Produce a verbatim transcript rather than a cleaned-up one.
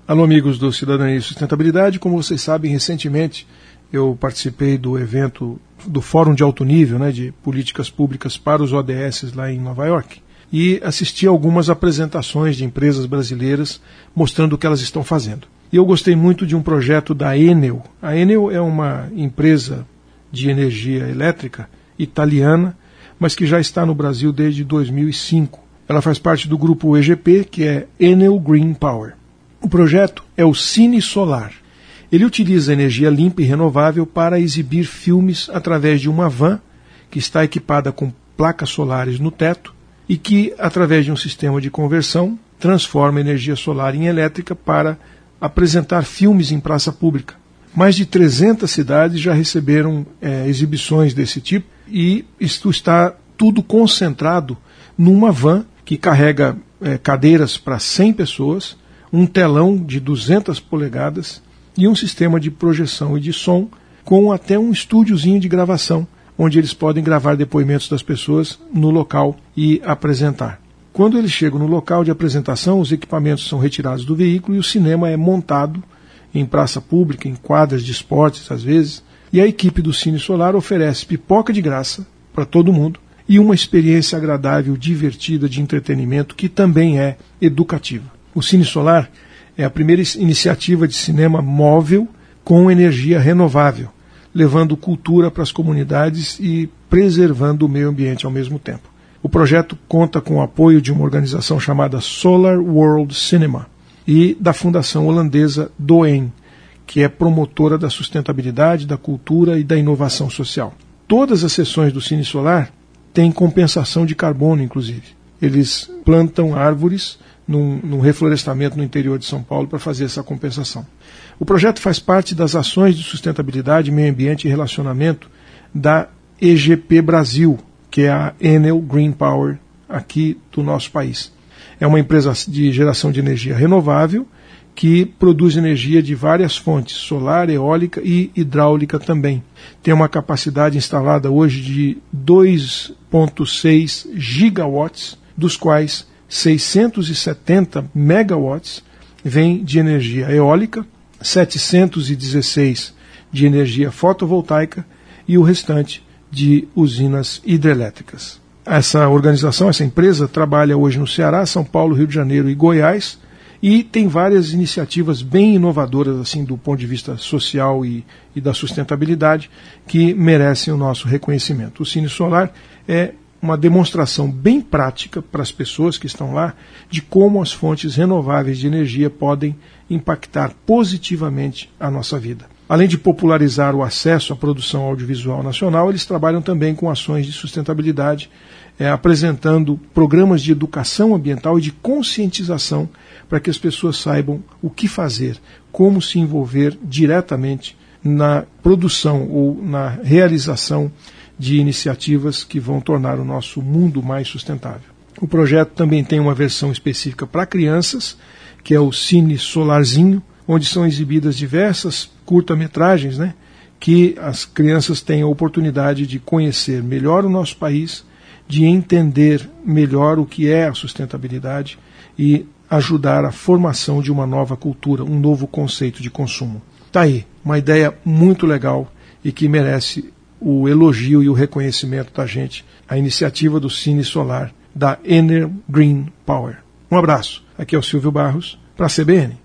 Alô, amigos do Cidadania e Sustentabilidade. Como vocês sabem, recentemente eu participei do evento do Fórum de Alto Nível, né, de Políticas Públicas para os O D S lá em Nova York, e assisti a algumas apresentações de empresas brasileiras mostrando o que elas estão fazendo. E eu gostei muito de um projeto da Enel. A Enel é uma empresa de energia elétrica italiana, mas que já está no Brasil desde dois mil e cinco. Ela faz parte do grupo E G P, que é Enel Green Power. O projeto é o Cine Solar. Ele utiliza energia limpa e renovável para exibir filmes através de uma van que está equipada com placas solares no teto e que, através de um sistema de conversão, transforma energia solar em elétrica para apresentar filmes em praça pública. Mais de trezentas cidades já receberam é, exibições desse tipo e isto está tudo concentrado numa van que carrega é, cadeiras para cem pessoas, um telão de duzentas polegadas e um sistema de projeção e de som com até um estúdiozinho de gravação, onde eles podem gravar depoimentos das pessoas no local e apresentar. Quando eles chegam no local de apresentação, os equipamentos são retirados do veículo e o cinema é montado em praça pública, em quadras de esportes às vezes, e a equipe do Cine Solar oferece pipoca de graça para todo mundo e uma experiência agradável, divertida, de entretenimento que também é educativa. O Cine Solar é a primeira iniciativa de cinema móvel com energia renovável, levando cultura para as comunidades e preservando o meio ambiente ao mesmo tempo. O projeto conta com o apoio de uma organização chamada Solar World Cinema e da fundação holandesa Doen, que é promotora da sustentabilidade, da cultura e da inovação social. Todas as sessões do Cine Solar têm compensação de carbono, inclusive. Eles plantam árvores num, num reflorestamento no interior de São Paulo para fazer essa compensação. O projeto faz parte das ações de sustentabilidade, meio ambiente e relacionamento da E G P Brasil, que é a Enel Green Power aqui do nosso país. É uma empresa de geração de energia renovável que produz energia de várias fontes, solar, eólica e hidráulica também. Tem uma capacidade instalada hoje de dois vírgula seis gigawatts, dos quais seiscentos e setenta megawatts vêm de energia eólica, setecentos e dezesseis de energia fotovoltaica e o restante de usinas hidrelétricas. Essa organização, essa empresa, trabalha hoje no Ceará, São Paulo, Rio de Janeiro e Goiás e tem várias iniciativas bem inovadoras assim, do ponto de vista social e, e da sustentabilidade que merecem o nosso reconhecimento. O Cine Solar é uma demonstração bem prática para as pessoas que estão lá de como as fontes renováveis de energia podem impactar positivamente a nossa vida. Além de popularizar o acesso à produção audiovisual nacional, eles trabalham também com ações de sustentabilidade, é, apresentando programas de educação ambiental e de conscientização para que as pessoas saibam o que fazer, como se envolver diretamente na produção ou na realização de iniciativas que vão tornar o nosso mundo mais sustentável. O projeto também tem uma versão específica para crianças, que é o Cine Solarzinho, onde são exibidas diversas curta-metragens, né, que as crianças têm a oportunidade de conhecer melhor o nosso país, de entender melhor o que é a sustentabilidade e ajudar a formação de uma nova cultura, um novo conceito de consumo. Está aí, uma ideia muito legal e que merece o elogio e o reconhecimento da gente, a iniciativa do Cine Solar, da Enel Green Power. Um abraço, aqui é o Silvio Barros, para a C B N.